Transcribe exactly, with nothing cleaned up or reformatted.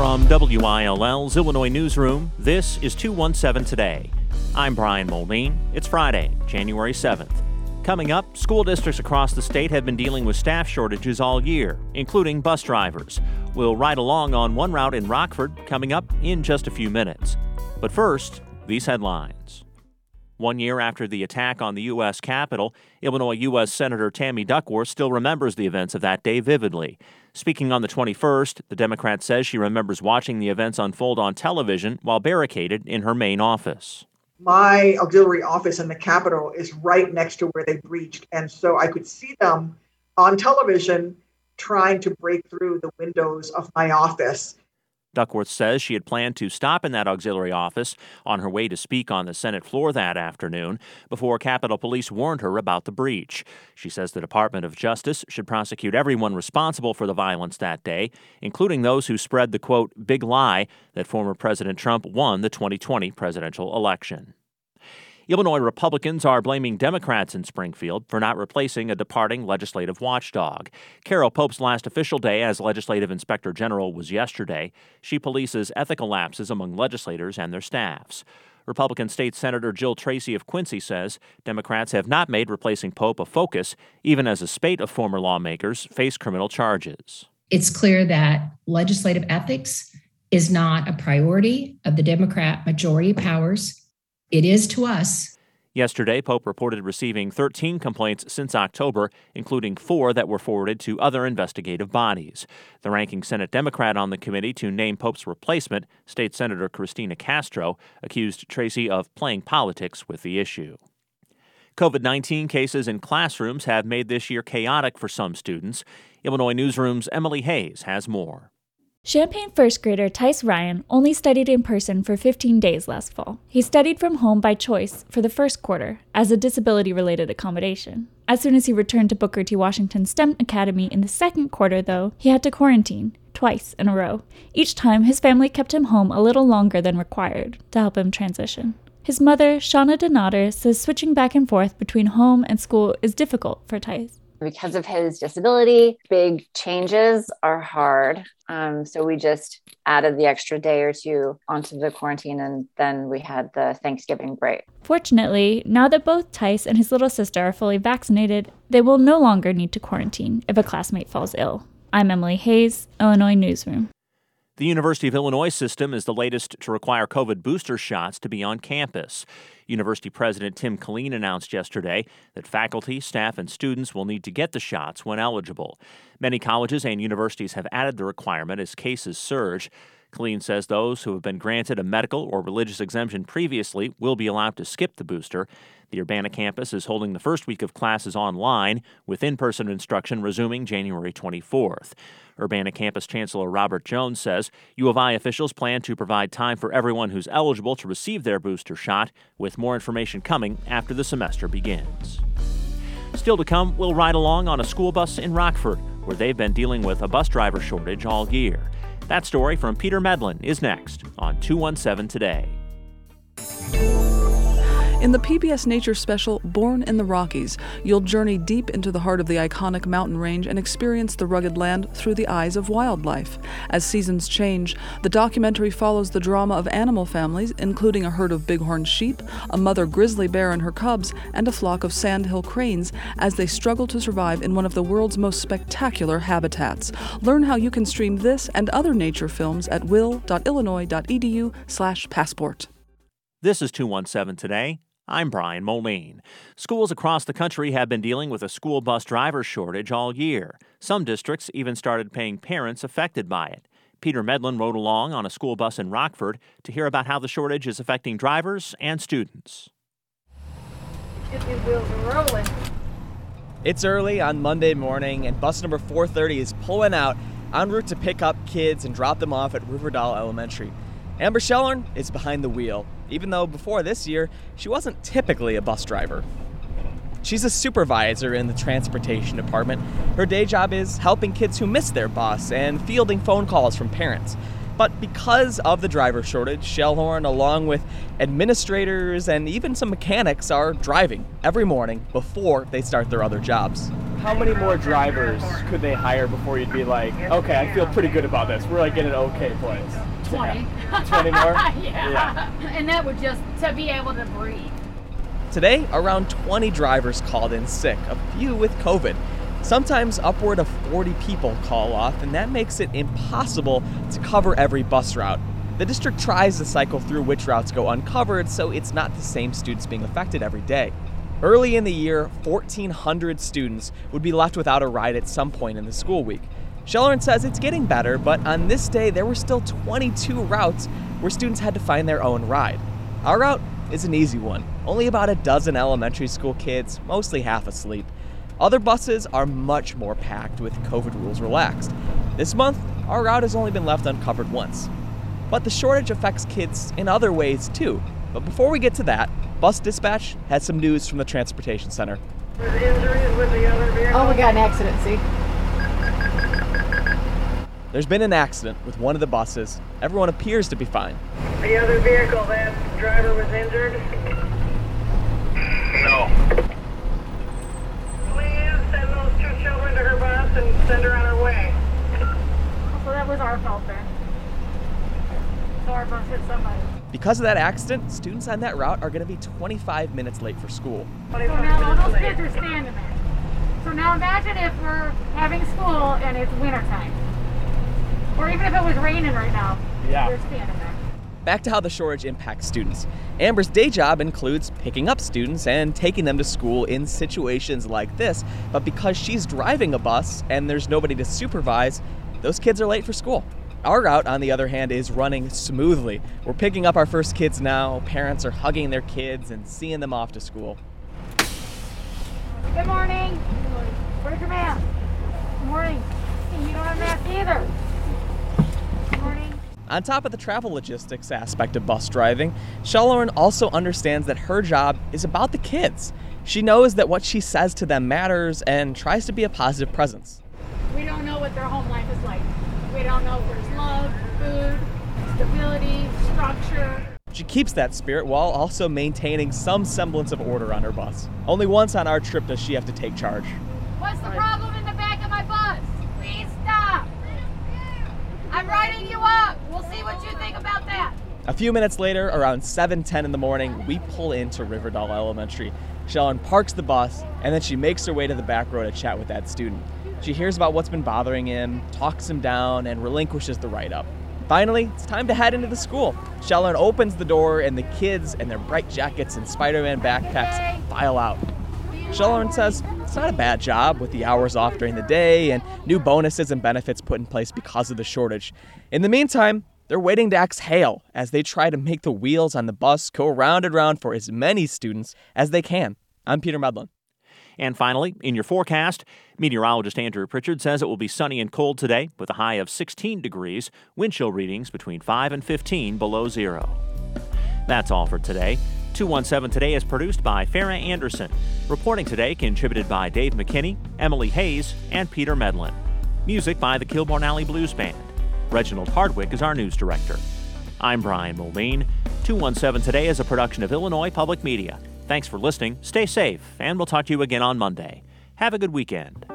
From W I L L's Illinois Newsroom, this is two one seven Today. I'm Brian Moline. It's Friday, January seventh. Coming up, school districts across the state have been dealing with staff shortages all year, including bus drivers. We'll ride along on one route in Rockford coming up in just a few minutes. But first, these headlines. One year after the attack on the U S Capitol, Illinois U S Senator Tammy Duckworth still remembers the events of that day vividly. Speaking on the twenty-first, the Democrat says she remembers watching the events unfold on television while barricaded in her main office. My auxiliary office in the Capitol is right next to where they breached, and so I could see them on television trying to break through the windows of my office. Duckworth says she had planned to stop in that auxiliary office on her way to speak on the Senate floor that afternoon before Capitol Police warned her about the breach. She says the Department of Justice should prosecute everyone responsible for the violence that day, including those who spread the, quote, big lie that former President Trump won the twenty twenty presidential election. Illinois Republicans are blaming Democrats in Springfield for not replacing a departing legislative watchdog. Carol Pope's last official day as legislative inspector general was yesterday. She polices ethical lapses among legislators and their staffs. Republican State Senator Jill Tracy of Quincy says Democrats have not made replacing Pope a focus, even as a spate of former lawmakers face criminal charges. It's clear that legislative ethics is not a priority of the Democrat majority powers. It is to us. Yesterday, Pope reported receiving thirteen complaints since October, including four that were forwarded to other investigative bodies. The ranking Senate Democrat on the committee to name Pope's replacement, State Senator Christina Castro, accused Tracy of playing politics with the issue. covid nineteen cases in classrooms have made this year chaotic for some students. Illinois Newsroom's Emily Hayes has more. Champaign first grader Tice Ryan only studied in person for fifteen days last fall. He studied from home by choice for the first quarter as a disability-related accommodation. As soon as he returned to Booker T. Washington STEM Academy in the second quarter, though, he had to quarantine twice in a row. Each time, his family kept him home a little longer than required to help him transition. His mother, Shauna Donater, says switching back and forth between home and school is difficult for Tice. Because of his disability, big changes are hard. Um, so we just added the extra day or two onto the quarantine, and then we had the Thanksgiving break. Fortunately, now that both Tice and his little sister are fully vaccinated, they will no longer need to quarantine if a classmate falls ill. I'm Emily Hayes, Illinois Newsroom. The University of Illinois system is the latest to require COVID booster shots to be on campus. University President Tim Killeen announced yesterday that faculty, staff, and students will need to get the shots when eligible. Many colleges and universities have added the requirement as cases surge. Killeen says those who have been granted a medical or religious exemption previously will be allowed to skip the booster. The Urbana campus is holding the first week of classes online, with in-person instruction resuming January twenty-fourth. Urbana campus Chancellor Robert Jones says U of I officials plan to provide time for everyone who's eligible to receive their booster shot, with more information coming after the semester begins. Still to come, we'll ride along on a school bus in Rockford, where they've been dealing with a bus driver shortage all year. That story from Peter Medlin is next on two one seven Today. In the P B S Nature special, Born in the Rockies, you'll journey deep into the heart of the iconic mountain range and experience the rugged land through the eyes of wildlife. As seasons change, the documentary follows the drama of animal families, including a herd of bighorn sheep, a mother grizzly bear and her cubs, and a flock of sandhill cranes as they struggle to survive in one of the world's most spectacular habitats. Learn how you can stream this and other nature films at will.illinois.edu slash passport. This is two one seven Today. I'm Brian Moline. Schools across the country have been dealing with a school bus driver shortage all year. Some districts even started paying parents affected by it. Peter Medlin rode along on a school bus in Rockford to hear about how the shortage is affecting drivers and students. Get these wheels rolling. It's early on Monday morning, and bus number four thirty is pulling out en route to pick up kids and drop them off at Riverdale Elementary. Amber Schellern is behind the wheel, even though before this year, she wasn't typically a bus driver. She's a supervisor in the transportation department. Her day job is helping kids who miss their bus and fielding phone calls from parents. But because of the driver shortage, Schellhorn, along with administrators and even some mechanics, are driving every morning before they start their other jobs. How many more drivers could they hire before you'd be like, okay, I feel pretty good about this. We're like in an okay place. twenty. twenty more? yeah. yeah. And that would just to be able to breathe. Today, around twenty drivers called in sick, a few with COVID. Sometimes upward of forty people call off, and that makes it impossible to cover every bus route. The district tries to cycle through which routes go uncovered, so it's not the same students being affected every day. Early in the year, fourteen hundred students would be left without a ride at some point in the school week. Schillerin says it's getting better, but on this day, there were still twenty-two routes where students had to find their own ride. Our route is an easy one. Only about a dozen elementary school kids, mostly half asleep. Other buses are much more packed with COVID rules relaxed. This month, our route has only been left uncovered once. But the shortage affects kids in other ways too. But before we get to that, Bus Dispatch has some news from the Transportation Center. With injuries with the other vehicle? Oh, we got an accident, see? There's been an accident with one of the buses. Everyone appears to be fine. The other vehicle, that driver was injured? No. Please send those two children to her bus and send her on her way. So that was our fault then. So our bus hit somebody. Because of that accident, students on that route are going to be twenty-five minutes late for school. So now all those kids are standing there. So now imagine if we're having school and it's wintertime. Or even if it was raining right now. Yeah. They're standing there. Back to how the shortage impacts students. Amber's day job includes picking up students and taking them to school in situations like this. But because she's driving a bus and there's nobody to supervise, those kids are late for school. Our route, on the other hand, is running smoothly. We're picking up our first kids now. Parents are hugging their kids and seeing them off to school. Good morning. Where's your mask? Good morning. You don't have a mask either. Good morning. On top of the travel logistics aspect of bus driving, Schillerin also understands that her job is about the kids. She knows that what she says to them matters and tries to be a positive presence. We don't know what their home life is like. We don't know if there's love, food, stability, structure. She keeps that spirit while also maintaining some semblance of order on her bus. Only once on our trip does she have to take charge. What's the problem in the back of my bus? Please stop. I'm writing you up. We'll see what you think about that. A few minutes later, around seven ten in the morning, we pull into Riverdale Elementary. Schillerin parks the bus, and then she makes her way to the back row to chat with that student. She hears about what's been bothering him, talks him down, and relinquishes the write-up. Finally, it's time to head into the school. Schillerin opens the door, and the kids in their bright jackets and Spider-Man backpacks file out. Schillerin says it's not a bad job with the hours off during the day and new bonuses and benefits put in place because of the shortage. In the meantime, they're waiting to exhale as they try to make the wheels on the bus go round and round for as many students as they can. I'm Peter Medlin. And finally, in your forecast, meteorologist Andrew Pritchard says it will be sunny and cold today with a high of sixteen degrees, wind chill readings between five and fifteen below zero. That's all for today. two one seven Today is produced by Farrah Anderson. Reporting today contributed by Dave McKinney, Emily Hayes, and Peter Medlin. Music by the Kilbourne Alley Blues Band. Reginald Hardwick is our news director. I'm Brian Mulveen. two one seven Today is a production of Illinois Public Media. Thanks for listening, stay safe, and we'll talk to you again on Monday. Have a good weekend.